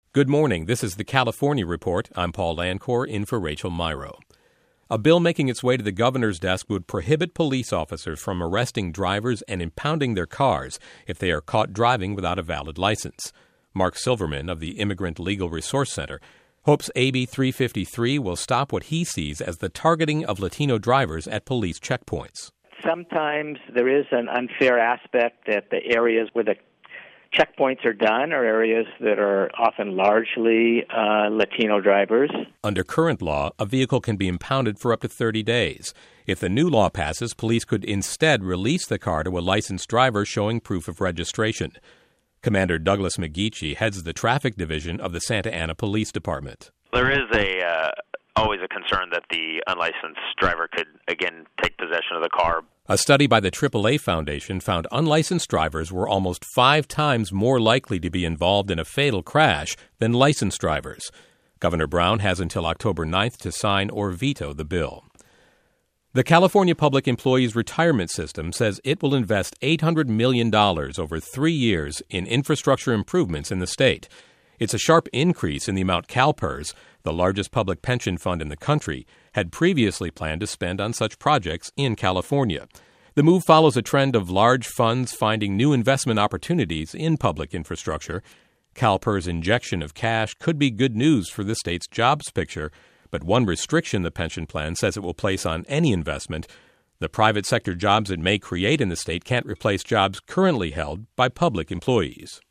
Good morning. This is the California Report. I'm Paul Lancourt, in for Rachel Myro. A bill making its way to the governor's desk would prohibit police officers from arresting drivers and impounding their cars if they are caught driving without a valid license. Mark Silverman of the Immigrant Legal Resource Center hopes AB 353 will stop what he sees as the targeting of Latino drivers at police checkpoints. Sometimes there is an unfair aspect that the areas where the checkpoints are done are areas that are often largely Latino drivers. Under current law, a vehicle can be impounded for up to 30 days. If the new law passes, police could instead release the car to a licensed driver showing proof of registration. Commander Douglas McGeechee heads the traffic division of the Santa Ana Police Department. There is always a concern that the unlicensed driver could, again, take possession of the car. A study by the AAA Foundation found unlicensed drivers were almost 5 times more likely to be involved in a fatal crash than licensed drivers. Governor Brown has until October 9th to sign or veto the bill. The California Public Employees Retirement System says it will invest $800 million over 3 years in infrastructure improvements in the state. It's a sharp increase in the amount CalPERS, the largest public pension fund in the country, had previously planned to spend on such projects in California. The move follows a trend of large funds finding new investment opportunities in public infrastructure. CalPERS' injection of cash could be good news for the state's jobs picture, but one restriction the pension plan says it will place on any investment: the private sector jobs it may create in the state can't replace jobs currently held by public employees.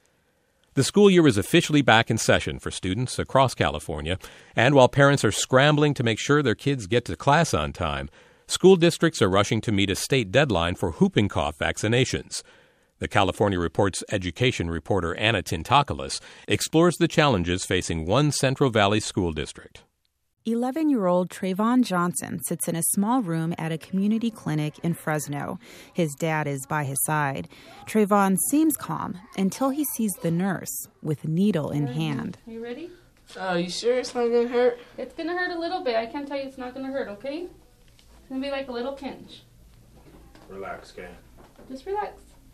The school year is officially back in session for students across California, and while parents are scrambling to make sure their kids get to class on time, school districts are rushing to meet a state deadline for whooping cough vaccinations. The California Report's education reporter Anna Tintakoulis explores the challenges facing one Central Valley school district. 11-year-old Trayvon Johnson sits in a small room at a community clinic in Fresno. His dad is by his side. Trayvon seems calm until he sees the nurse with needle in hand. Are you ready? You sure it's not going to hurt? It's going to hurt a little bit. I can't tell you it's not going to hurt, okay? It's going to be like a little pinch. Relax, okay? Just relax.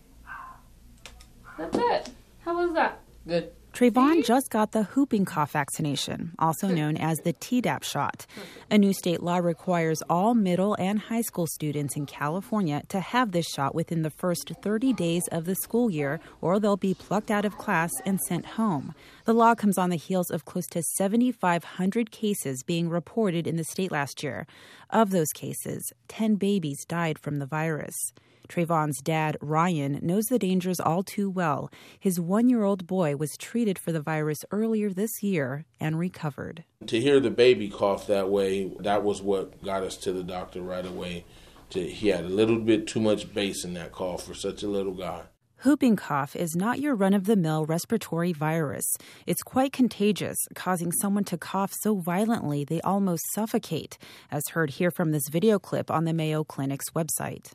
That's it. How was that? Good. Trayvon just got the whooping cough vaccination, also known as the Tdap shot. A new state law requires all middle and high school students in California to have this shot within the first 30 days of the school year, or they'll be plucked out of class and sent home. The law comes on the heels of close to 7,500 cases being reported in the state last year. Of those cases, 10 babies died from the virus. Trayvon's dad, Ryan, knows the dangers all too well. His 1-year-old boy was treated for the virus earlier this year and recovered. To hear the baby cough that way, that was what got us to the doctor right away. He had a little bit too much bass in that cough for such a little guy. Whooping cough is not your run-of-the-mill respiratory virus. It's quite contagious, causing someone to cough so violently they almost suffocate, as heard here from this video clip on the Mayo Clinic's website.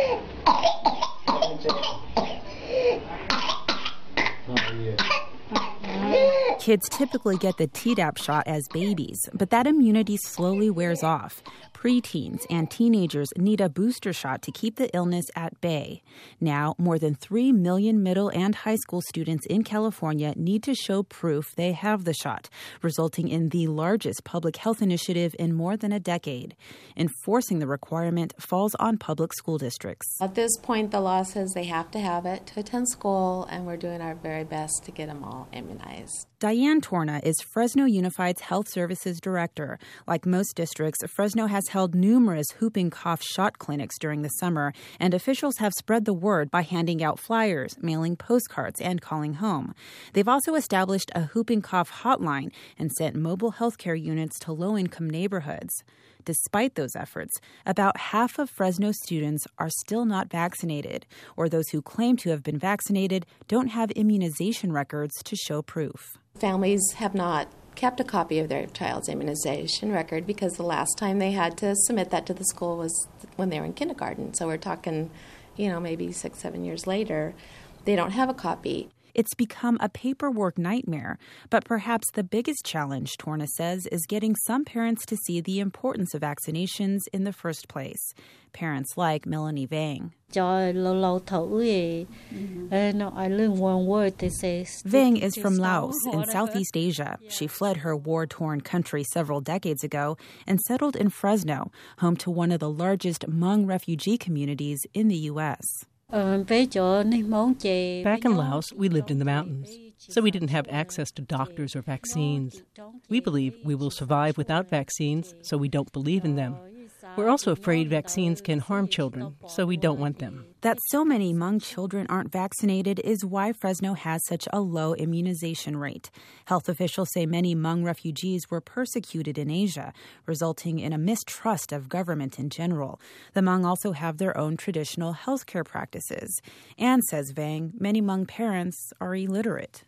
Kids typically get the Tdap shot as babies, but that immunity slowly wears off. Preteens and teenagers need a booster shot to keep the illness at bay. Now, more than 3 million middle and high school students in California need to show proof they have the shot, resulting in the largest public health initiative in more than a decade. Enforcing the requirement falls on public school districts. At this point, the law says they have to have it to attend school, and we're doing our very best to get them all immunized. Diane Torna is Fresno Unified's Health Services Director. Like most districts, Fresno has held numerous whooping cough shot clinics during the summer, and officials have spread the word by handing out flyers, mailing postcards, and calling home. They've also established a whooping cough hotline and sent mobile healthcare units to low-income neighborhoods. Despite those efforts, about half of Fresno students are still not vaccinated, or those who claim to have been vaccinated don't have immunization records to show proof. Families have not kept a copy of their child's immunization record because the last time they had to submit that to the school was when they were in kindergarten. So we're talking, maybe 6-7 years later. They don't have a copy. It's become a paperwork nightmare, but perhaps the biggest challenge, Torna says, is getting some parents to see the importance of vaccinations in the first place. Parents like Melanie Vang. Vang is from Laos in Southeast Asia. She fled her war-torn country several decades ago and settled in Fresno, home to one of the largest Hmong refugee communities in the U.S. Back in Laos, we lived in the mountains, so we didn't have access to doctors or vaccines. We believe we will survive without vaccines, so we don't believe in them. We're also afraid vaccines can harm children, so we don't want them. That so many Hmong children aren't vaccinated is why Fresno has such a low immunization rate. Health officials say many Hmong refugees were persecuted in Asia, resulting in a mistrust of government in general. The Hmong also have their own traditional health care practices. And, says Vang, many Hmong parents are illiterate.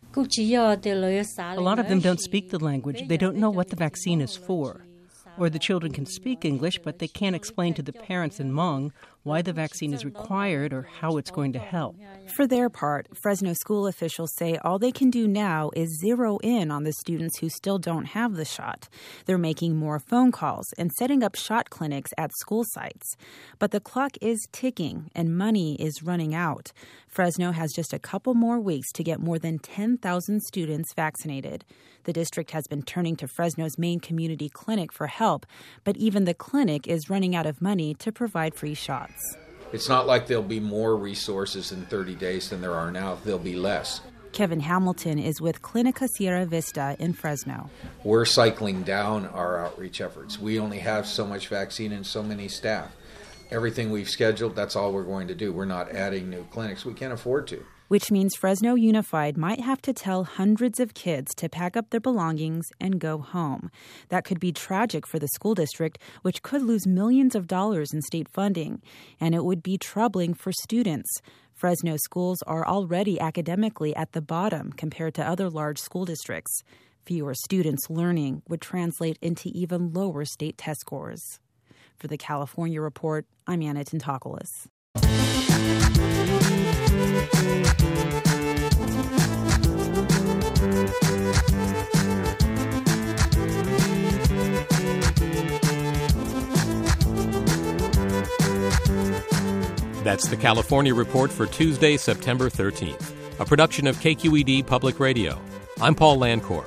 A lot of them don't speak the language. They don't know what the vaccine is for. Or the children can speak English, but they can't explain to the parents in Hmong why the vaccine is required or how it's going to help. For their part, Fresno school officials say all they can do now is zero in on the students who still don't have the shot. They're making more phone calls and setting up shot clinics at school sites. But the clock is ticking and money is running out. Fresno has just a couple more weeks to get more than 10,000 students vaccinated. The district has been turning to Fresno's main community clinic for help, but even the clinic is running out of money to provide free shots. It's not like there'll be more resources in 30 days than there are now. There'll be less. Kevin Hamilton is with Clinica Sierra Vista in Fresno. We're cycling down our outreach efforts. We only have so much vaccine and so many staff. Everything we've scheduled, that's all we're going to do. We're not adding new clinics. We can't afford to. Which means Fresno Unified might have to tell hundreds of kids to pack up their belongings and go home. That could be tragic for the school district, which could lose millions of dollars in state funding. And it would be troubling for students. Fresno schools are already academically at the bottom compared to other large school districts. Fewer students learning would translate into even lower state test scores. For the California Report, I'm Anna Tentopoulos. That's the California Report for Tuesday, September 13th, a production of KQED Public Radio. I'm Paul Lancourt.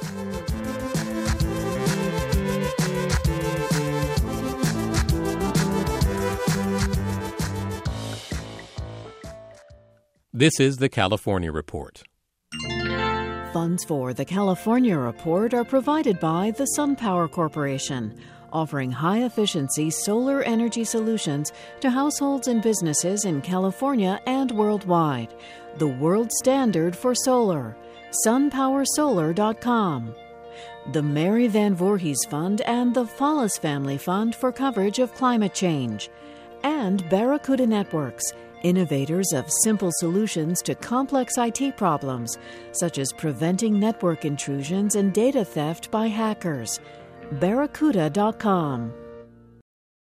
This is the California Report. Funds for the California Report are provided by the SunPower Corporation, offering high-efficiency solar energy solutions to households and businesses in California and worldwide. The world standard for solar. SunPowerSolar.com. The Mary Van Voorhees Fund and the Fallis Family Fund for coverage of climate change. And Barracuda Networks, innovators of simple solutions to complex IT problems, such as preventing network intrusions and data theft by hackers. Barracuda.com.